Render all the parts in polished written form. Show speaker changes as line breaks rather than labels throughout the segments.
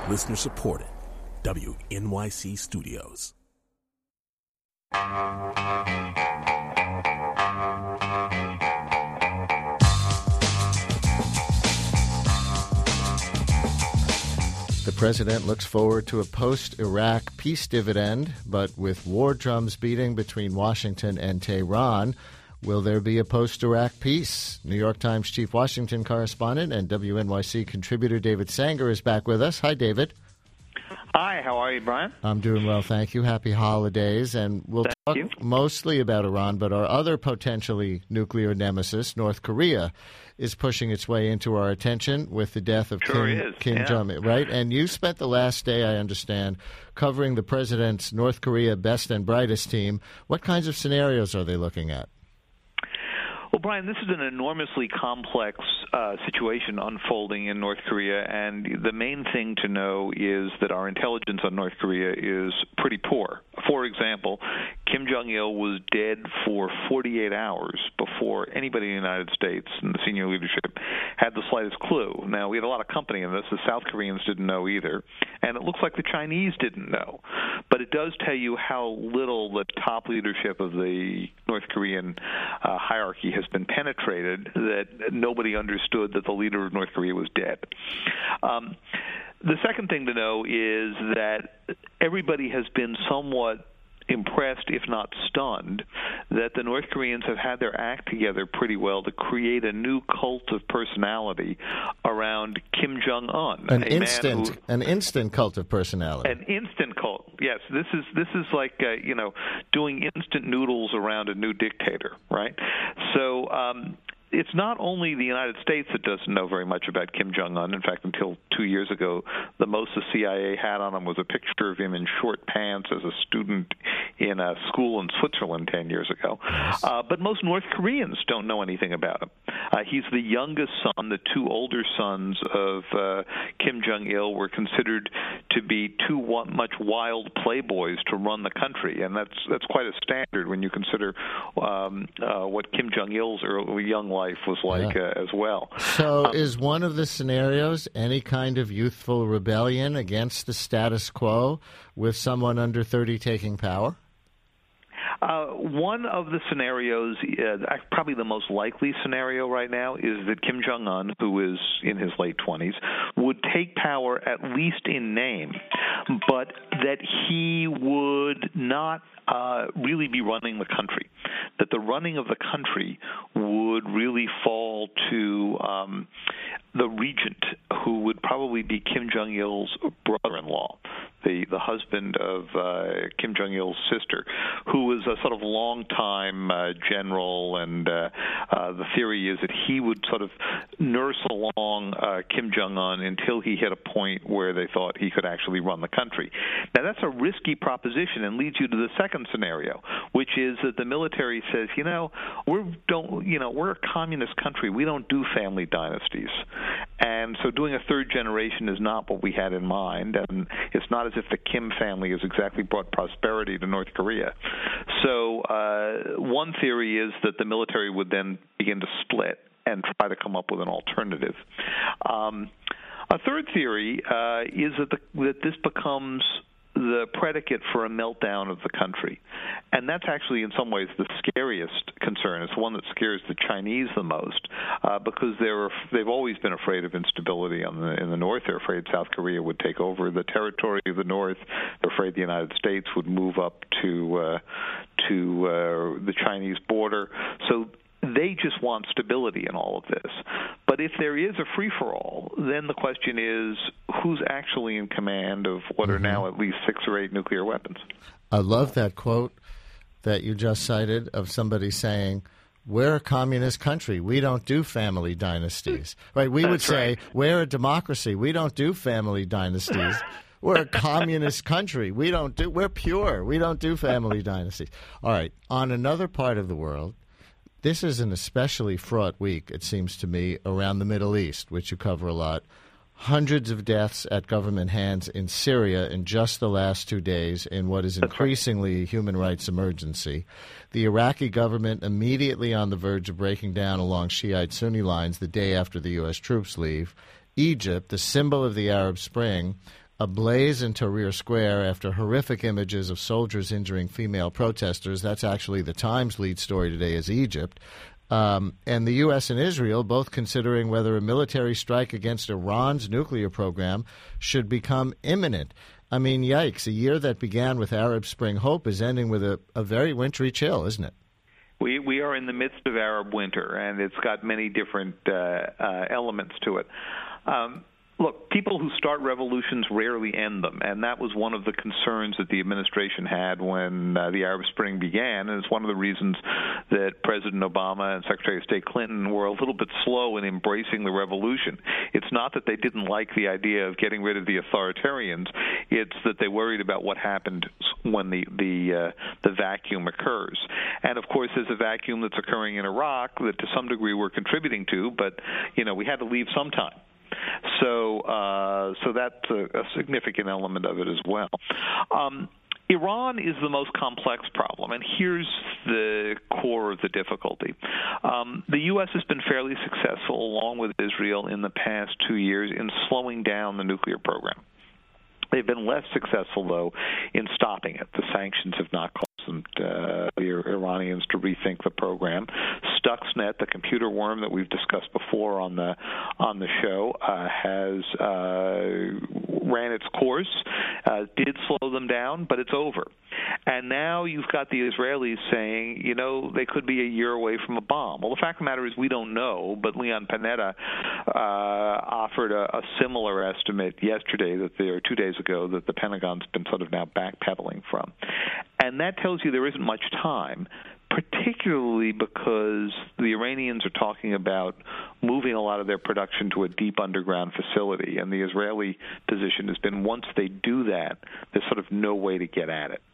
Listener supported. WNYC Studios.
The president looks forward to a post-Iraq peace dividend, but with war drums beating between Washington and Tehran, will there be a post-Iraq peace? New York Times chief Washington correspondent and WNYC contributor David Sanger is back with us. Hi, David.
Hi, how are you, Brian?
I'm doing well, thank you. Happy holidays. And we'll talk mostly about Iran, but our other potentially nuclear nemesis, North Korea, is pushing its way into our attention with the death of Kim Jong-un, right? And you spent the last day, I understand, covering the president's North Korea best and brightest team. What kinds of scenarios are they looking at?
Well, Brian, this is an enormously complex situation unfolding in North Korea, and the main thing to know is that our intelligence on North Korea is pretty poor. For example, Kim Jong-il was dead for 48 hours before anybody in the United States and the senior leadership had the slightest clue. Now, we had a lot of company in this. The South Koreans didn't know either, and it looks like the Chinese didn't know. But it does tell you how little the top leadership of the North Korean hierarchy has been penetrated, that nobody understood that the leader of North Korea was dead. The second thing to know is that everybody has been somewhat impressed, if not stunned, that the North Koreans have had their act together pretty well to create a new cult of personality around Kim Jong-un.
An instant cult of personality.
An instant cult. Yes, this is like doing instant noodles around a new dictator, right? So it's not only the United States that doesn't know very much about Kim Jong-un. In fact, until 2 years ago, the most the CIA had on him was a picture of him in short pants as a student in a school in Switzerland 10 years ago. But most North Koreans don't know anything about him. He's the youngest son. The two older sons of Kim Jong-il were considered to be too much wild playboys to run the country, and that's quite a standard when you consider what Kim Jong-il's early young life was like as well.
So is one of the scenarios any kind of youthful rebellion against the status quo with someone under 30 taking power?
One of the scenarios, probably the most likely scenario right now, is that Kim Jong-un, who is in his late 20s, would take power at least in name, but that he would not really be running the country, that the running of the country would really fall to the regent, who would probably be Kim Jong-il's brother-in-law, the husband of Kim Jong-il's sister, who was a sort of long-time general, and the theory is that he would sort of nurse along Kim Jong-un until he hit a point where they thought he could actually run the country. Now, that's a risky proposition and leads you to the second scenario, which is that the military says, we're a communist country. We don't do family dynasties. And so doing a third generation is not what we had in mind, and it's not as if the Kim family has exactly brought prosperity to North Korea. So one theory is that the military would then begin to split and try to come up with an alternative. A third theory is that this becomes the predicate for a meltdown of the country. And that's actually in some ways the scariest concern. It's the one that scares the Chinese the most because they've always been afraid of instability in the north. They're afraid South Korea would take over the territory of the north. They're afraid the United States would move up to the Chinese border. So they just want stability in all of this. But if there is a free-for-all, then the question is who's actually in command of what are now at least 6 or 8 nuclear weapons.
I love that quote that you just cited of somebody saying, we're a communist country. We don't do family dynasties. Right? We would say, we're a democracy. We don't do family dynasties. We're a communist country. We're pure. We don't do family dynasties. All right. On another part of the world, this is an especially fraught week, it seems to me, around the Middle East, which you cover a lot. Hundreds of deaths at government hands in Syria in just the last 2 days in what is increasingly a human rights emergency. The Iraqi government immediately on the verge of breaking down along Shiite-Sunni lines the day after the U.S. troops leave. Egypt, the symbol of the Arab Spring, ablaze in Tahrir Square after horrific images of soldiers injuring female protesters. That's actually the Times lead story today is Egypt. And the U.S. and Israel both considering whether a military strike against Iran's nuclear program should become imminent. I mean, yikes, a year that began with Arab Spring hope is ending with a very wintry chill, isn't it?
We are in the midst of Arab winter, and it's got many different elements to it. Look, people who start revolutions rarely end them, and that was one of the concerns that the administration had when the Arab Spring began, and it's one of the reasons that President Obama and Secretary of State Clinton were a little bit slow in embracing the revolution. It's not that they didn't like the idea of getting rid of the authoritarians, it's that they worried about what happened when the vacuum occurs. And, of course, there's a vacuum that's occurring in Iraq that to some degree we're contributing to, but, we had to leave sometime. So that's a significant element of it as well. Iran is the most complex problem, and here's the core of the difficulty. The U.S. has been fairly successful, along with Israel, in the past 2 years in slowing down the nuclear program. They've been less successful, though, in stopping it. The sanctions have not caused the Iranians to rethink the program. Stuxnet, the computer worm that we've discussed before on the show, has ran its course, did slow them down, but it's over. And now you've got the Israelis saying, they could be a year away from a bomb. Well, the fact of the matter is we don't know, but Leon Panetta offered a similar estimate yesterday, or 2 days ago, that the Pentagon's been sort of now backpedaling from. And that tells you there isn't much time, particularly because the Iranians are talking about moving a lot of their production to a deep underground facility. And the Israeli position has been once they do that, there's sort of no way to get at it.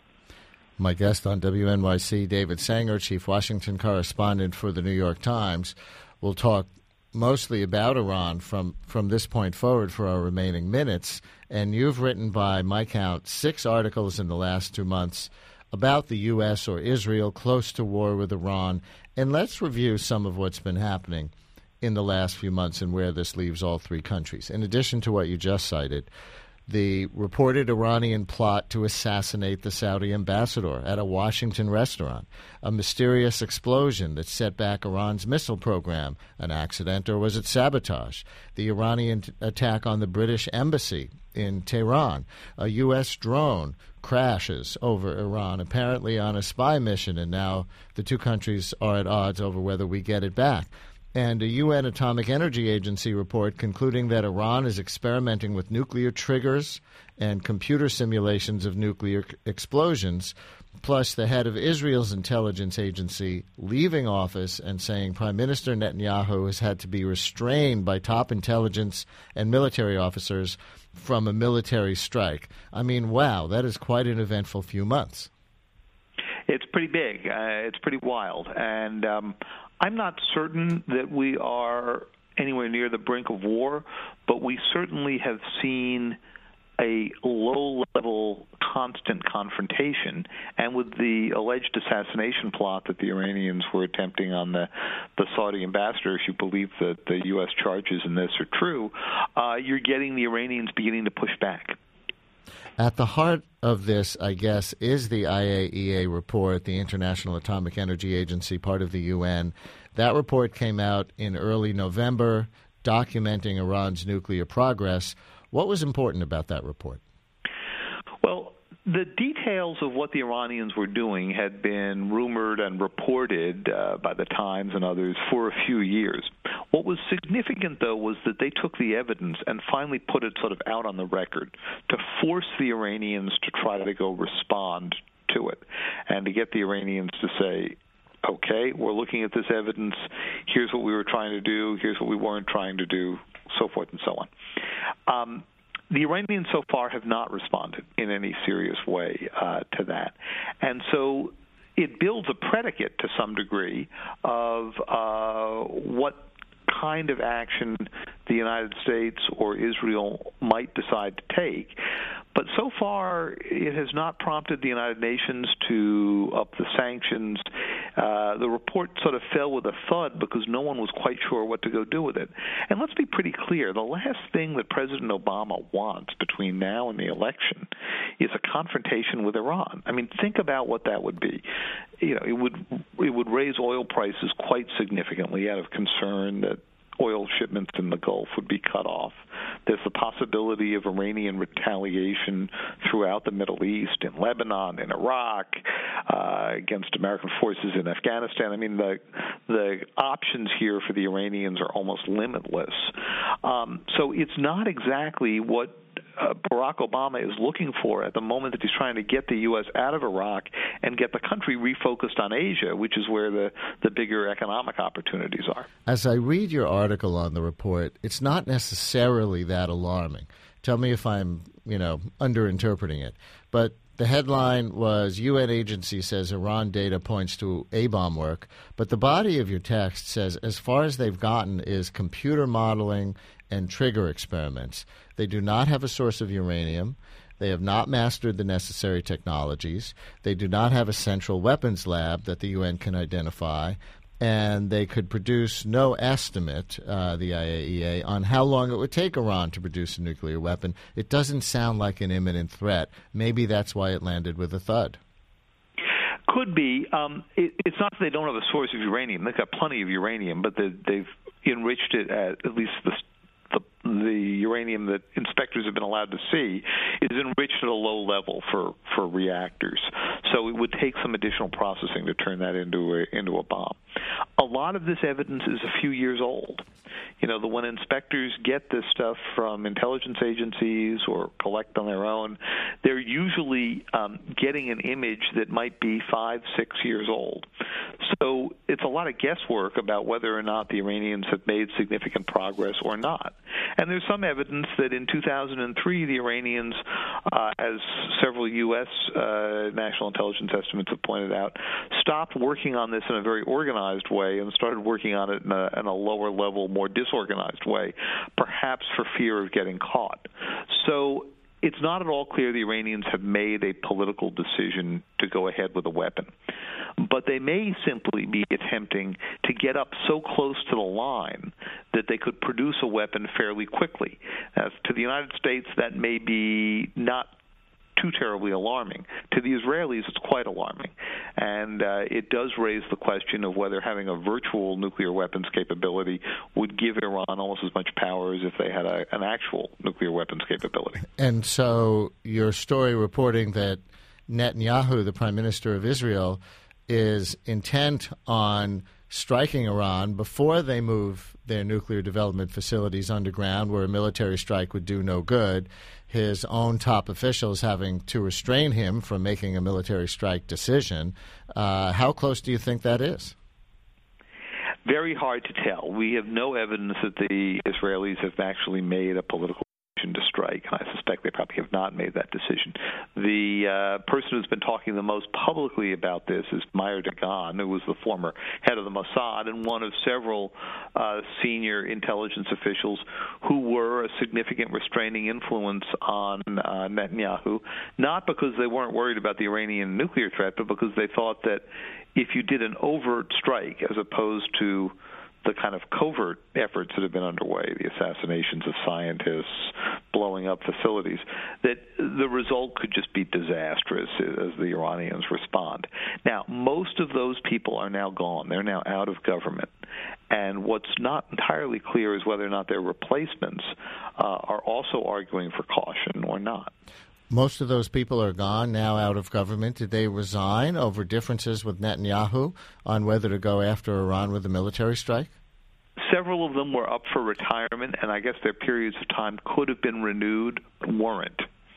My guest on WNYC, David Sanger, Chief Washington Correspondent for the New York Times, will talk mostly about Iran from this point forward for our remaining minutes. And you've written, by my count, 6 articles in the last 2 months about the U.S. or Israel close to war with Iran. And let's review some of what's been happening in the last few months and where this leaves all 3 countries. In addition to what you just cited, the reported Iranian plot to assassinate the Saudi ambassador at a Washington restaurant, a mysterious explosion that set back Iran's missile program, an accident or was it sabotage, the Iranian attack on the British embassy in Tehran, a U.S. drone crashes over Iran, apparently on a spy mission, and now the 2 countries are at odds over whether we get it back. And a UN Atomic Energy Agency report concluding that Iran is experimenting with nuclear triggers and computer simulations of nuclear explosions, plus the head of Israel's intelligence agency leaving office and saying Prime Minister Netanyahu has had to be restrained by top intelligence and military officers from a military strike. I mean, wow, that is quite an eventful few months.
It's pretty big. It's pretty wild. And I'm not certain that we are anywhere near the brink of war, but we certainly have seen a low-level constant confrontation. And with the alleged assassination plot that the Iranians were attempting on the Saudi ambassador, if you believe that the U.S. charges in this are true, you're getting the Iranians beginning to push back.
At the heart of this, I guess, is the IAEA report, the International Atomic Energy Agency, part of the UN. That report came out in early November, documenting Iran's nuclear progress. What was important about that report?
Well, the details of what the Iranians were doing had been rumored and reported by the Times and others for a few years. What was significant, though, was that they took the evidence and finally put it sort of out on the record to force the Iranians to try to go respond to it and to get the Iranians to say, okay, we're looking at this evidence, here's what we were trying to do, here's what we weren't trying to do, so forth and so on. The Iranians so far have not responded in any serious way to that. And so it builds a predicate to some degree of what kind of action the United States or Israel might decide to take. But so far, it has not prompted the United Nations to up the sanctions. The report sort of fell with a thud because no one was quite sure what to go do with it. And let's be pretty clear, the last thing that President Obama wants between now and the election is a confrontation with Iran. I mean, think about what that would be. It would raise oil prices quite significantly out of concern that oil shipments in the Gulf would be cut off. There's the possibility of Iranian retaliation throughout the Middle East, in Lebanon, in Iraq, against American forces in Afghanistan. I mean, the options here for the Iranians are almost limitless. So it's not exactly what Barack Obama is looking for at the moment that he's trying to get the U.S. out of Iraq and get the country refocused on Asia, which is where the bigger economic opportunities are.
As I read your article on the report, it's not necessarily that alarming. Tell me if I'm, underinterpreting it. But the headline was, UN agency says Iran data points to A-bomb work. But the body of your text says as far as they've gotten is computer modeling and trigger experiments. They do not have a source of uranium. They have not mastered the necessary technologies. They do not have a central weapons lab that the UN can identify. And they could produce no estimate, the IAEA, on how long it would take Iran to produce a nuclear weapon. It doesn't sound like an imminent threat. Maybe that's why it landed with a thud.
Could be. It's not that they don't have a source of uranium. They've got plenty of uranium, but they've enriched it at least the uranium that inspectors have been allowed to see is enriched at a low level for reactors. So it would take some additional processing to turn that into a bomb. A lot of this evidence is a few years old. When inspectors get this stuff from intelligence agencies or collect on their own, they're usually getting an image that might be 5-6 years old. So it's a lot of guesswork about whether or not the Iranians have made significant progress or not. And there's some evidence that in 2003, the Iranians, as several U.S. national intelligence estimates have pointed out, stopped working on this in a very organized way and started working on it in a lower level, more disorganized way, perhaps for fear of getting caught. So it's not at all clear the Iranians have made a political decision to go ahead with a weapon. But they may simply be attempting to get up so close to the line that they could produce a weapon fairly quickly. As to the United States, that may be not too terribly alarming. To the Israelis, it's quite alarming. And it does raise the question of whether having a virtual nuclear weapons capability would give Iran almost as much power as if they had an actual nuclear weapons capability. And
so your story reporting that Netanyahu, the prime minister of Israel, is intent on striking Iran before they move their nuclear development facilities underground, where a military strike would do no good, his own top officials having to restrain him from making a military strike decision. How close do you think that is?
Very hard to tell. We have no evidence that the Israelis have actually made a political decision to strike, and I suspect they probably have not made that decision. The person who's been talking the most publicly about this is Meir Dagan, who was the former head of the Mossad and one of several senior intelligence officials who were a significant restraining influence on Netanyahu, not because they weren't worried about the Iranian nuclear threat, but because they thought that if you did an overt strike as opposed to the kind of covert efforts that have been underway, the assassinations of scientists, blowing up facilities, that the result could just be disastrous as the Iranians respond. Now, most of those people are now gone. They're now out of government. And what's not entirely clear is whether or not their replacements are also arguing for caution or not.
Most of those people are gone, now out of government. Did they resign over differences with Netanyahu on whether to go after Iran with a military strike?
Several of them were up for retirement, and I guess their periods of time could have been renewed, weren't.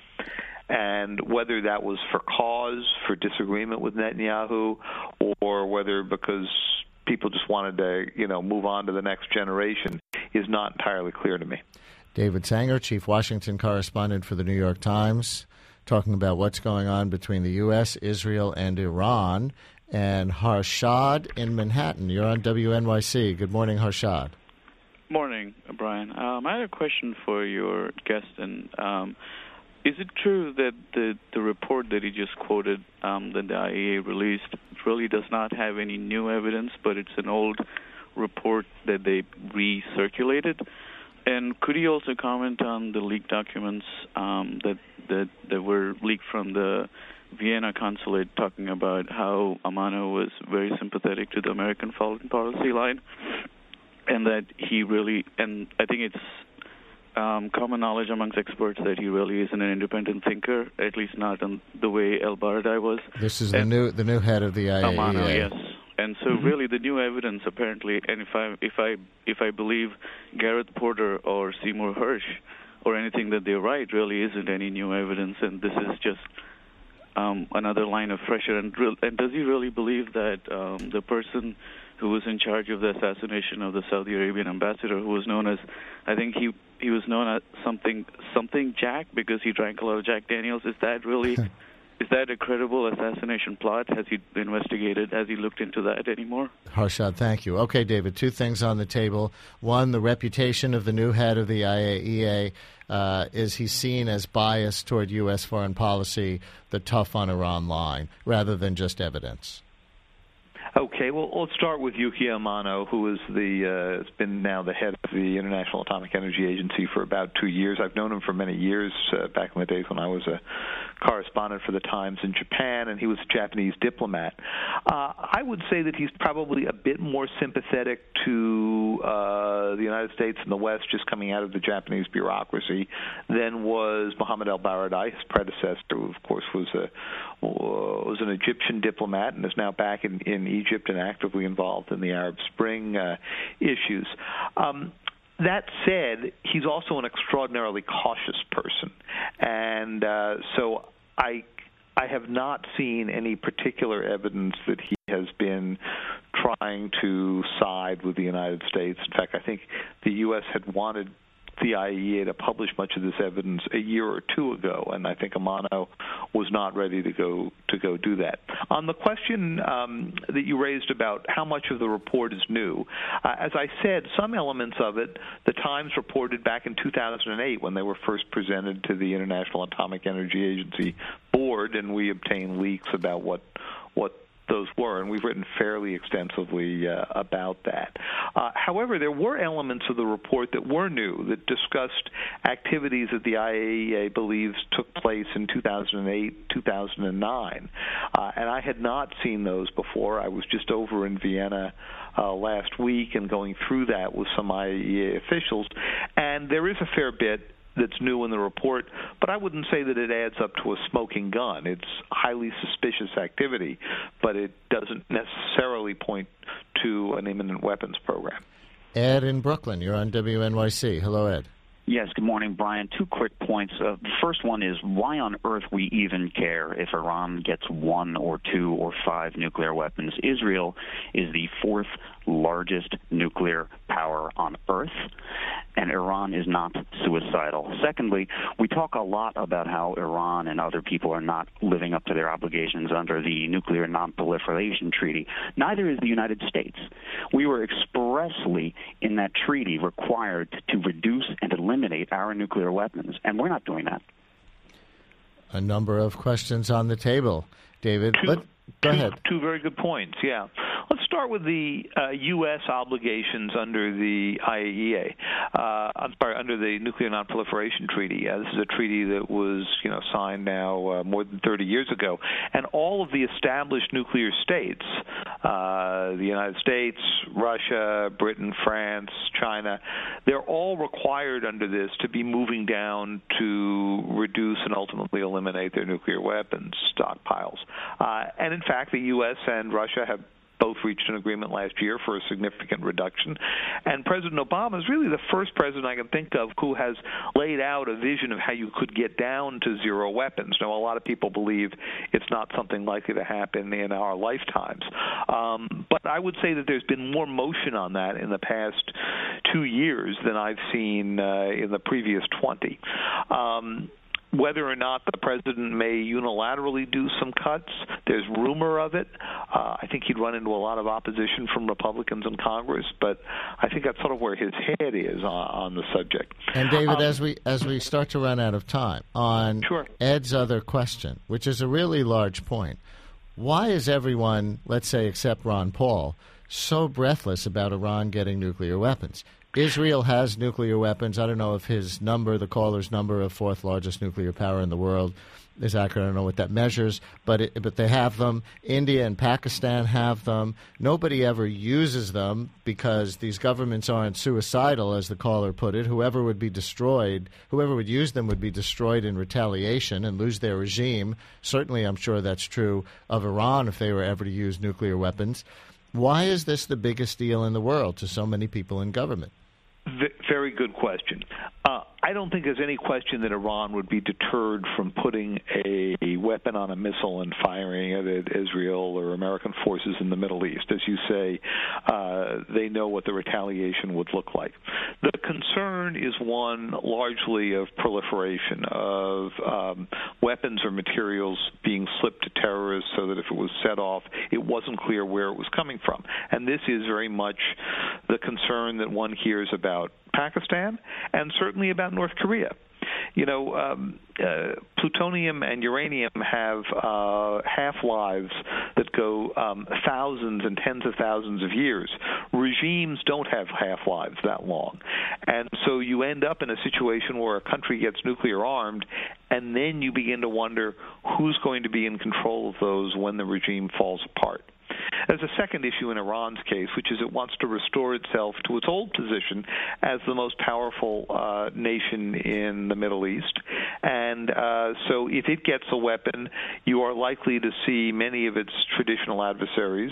And whether that was for cause, for disagreement with Netanyahu, or whether because people just wanted to, move on to the next generation is not entirely clear to me.
David Sanger, Chief Washington Correspondent for the New York Times, talking about what's going on between the U.S., Israel, and Iran. And Harshad in Manhattan, you're on WNYC. Good morning, Harshad.
Morning, Brian. I had a question for your guest. And is it true that the report that he just quoted, that the IAEA released, really does not have any new evidence, but it's an old report that they recirculated? And could you also comment on the leaked documents that were leaked from the Vienna consulate, talking about how Amano was very sympathetic to the American foreign policy line, and that he really, and I think it's common knowledge amongst experts that he really isn't an independent thinker, at least not in the way El-Baradei was.
This is the new head of the IAEA.
Amano, yes. And so really the new evidence apparently, and if I believe Gareth Porter or Seymour Hersh or anything that they write, really isn't any new evidence, and this is just another line of pressure. And does he really believe that the person who was in charge of the assassination of the Saudi Arabian ambassador, who was known as, I think he was known as something Jack, because he drank a lot of Jack Daniels, is that really... Is that a credible assassination plot? Has he investigated? Has he looked into that anymore?
Harshad, thank you. Okay, David, two things on the table. One, the reputation of the new head of the IAEA. Is he seen as biased toward U.S. foreign policy, the tough on Iran line, rather than just evidence?
Okay, well, let's start with Yuki Amano, who is has been now the head of the International Atomic Energy Agency for about 2 years. I've known him for many years, back in the days when I was a correspondent for the Times in Japan, and he was a Japanese diplomat. I would say that he's probably a bit more sympathetic to the United States and the West, just coming out of the Japanese bureaucracy, than was Mohammed El-Baradei, his predecessor, who, of course, was an Egyptian diplomat and is now back in Egypt and actively involved in the Arab Spring issues. That said, he's also an extraordinarily cautious person, and so I have not seen any particular evidence that he has been trying to side with the United States. In fact, I think the U.S. had wanted the IAEA to publish much of this evidence a year or two ago, and I think Amano was not ready to go do that. On the question that you raised about how much of the report is new, as I said, some elements of it, the Times reported back in 2008 when they were first presented to the International Atomic Energy Agency board, and we obtained leaks about what those were, and we've written fairly extensively about that. However, there were elements of the report that were new, that discussed activities that the IAEA believes took place in 2008, 2009, and I had not seen those before. I was just over in Vienna last week and going through that with some IAEA officials, and there is a fair bit that's new in the report, but I wouldn't say that it adds up to a smoking gun. It's highly suspicious activity, but it doesn't necessarily point to an imminent weapons program.
Ed in Brooklyn, you're on WNYC. Hello, Ed.
Yes, good morning, Brian. 2 quick points. The first one is, why on earth we even care if Iran gets 1 or 2 or 5 nuclear weapons? Israel is the 4th largest nuclear power on Earth, and Iran is not suicidal. Secondly, we talk a lot about how Iran and other people are not living up to their obligations under the Nuclear Non-Proliferation Treaty. Neither is the United States. We were expressly in that treaty required to reduce and eliminate our nuclear weapons, and we're not doing that.
A number of questions on the table. David, go ahead.
2 very good points, yeah. Let's start with the U.S. obligations under the IAEA. Under the Nuclear Non-Proliferation Treaty. This is a treaty that was, signed now more than 30 years ago, and all of the established nuclear states, the United States, Russia, Britain, France, China, they're all required under this to be moving down to reduce and ultimately eliminate their nuclear weapons stockpiles. And in fact, the U.S. and Russia have both reached an agreement last year for a significant reduction. And President Obama is really the first president I can think of who has laid out a vision of how you could get down to zero weapons. Now, a lot of people believe it's not something likely to happen in our lifetimes. But I would say that there's been more motion on that in the past 2 years than I've seen in the previous 20. Whether or not the president may unilaterally do some cuts, there's rumor of it. I think he'd run into a lot of opposition from Republicans in Congress, but I think that's sort of where his head is on the subject.
And David, as we start to run out of time, on Ed's other question, which is a really large point, why is everyone, let's say except Ron Paul, so breathless about Iran getting nuclear weapons? Israel has nuclear weapons. I don't know if his number, the caller's number of fourth largest nuclear power in the world, is accurate. I don't know what that measures, but they have them. India and Pakistan have them. Nobody ever uses them because these governments aren't suicidal, as the caller put it. Whoever would use them would be destroyed in retaliation and lose their regime. Certainly, I'm sure that's true of Iran if they were ever to use nuclear weapons. Why is this the biggest deal in the world to so many people in government?
Very good question. I don't think there's any question that Iran would be deterred from putting a weapon on a missile and firing it at Israel or American forces in the Middle East. As you say, they know what the retaliation would look like. The concern is one largely of proliferation of weapons or materials being slipped to terrorists so that if it was set off, it wasn't clear where it was coming from. And this is very much the concern that one hears about Pakistan and certainly about North Korea. You know, plutonium and uranium have half-lives that go thousands and tens of thousands of years. Regimes don't have half-lives that long. And so you end up in a situation where a country gets nuclear armed, and then you begin to wonder who's going to be in control of those when the regime falls apart. There's a second issue in Iran's case, which is it wants to restore itself to its old position as the most powerful nation in the Middle East. And so if it gets a weapon, you are likely to see many of its traditional adversaries,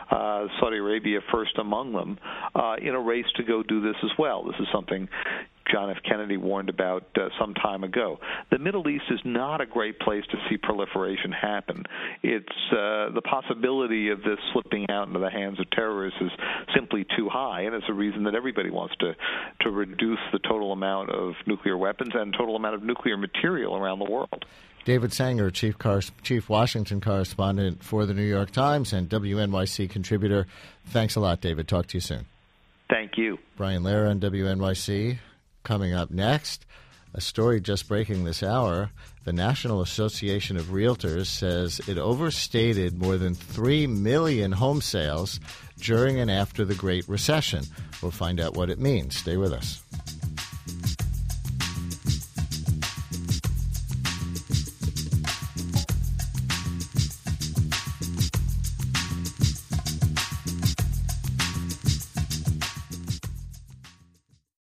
Saudi Arabia first among them, in a race to go do this as well. This is something John F. Kennedy warned about some time ago. The Middle East is not a great place to see proliferation happen. It's the possibility of this slipping out into the hands of terrorists is simply too high, and it's a reason that everybody wants to reduce the total amount of nuclear weapons and total amount of nuclear material around the world.
David Sanger, Chief Washington Correspondent for the New York Times and WNYC contributor. Thanks a lot, David. Talk to you soon.
Thank you.
Brian Lehrer on WNYC. Coming up next, a story just breaking this hour. The National Association of Realtors says it overstated more than 3 million home sales during and after the Great Recession. We'll find out what it means. Stay with us.